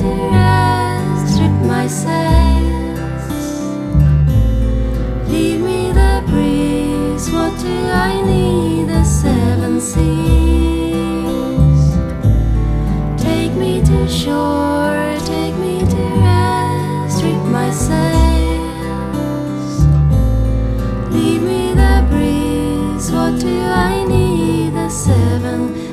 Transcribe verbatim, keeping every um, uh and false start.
to rest, strip my sails. Leave me the breeze, what do I need? The seven seas. Take me to shore, take me to rest, strip my sails. Leave me the breeze, what do I need? The seven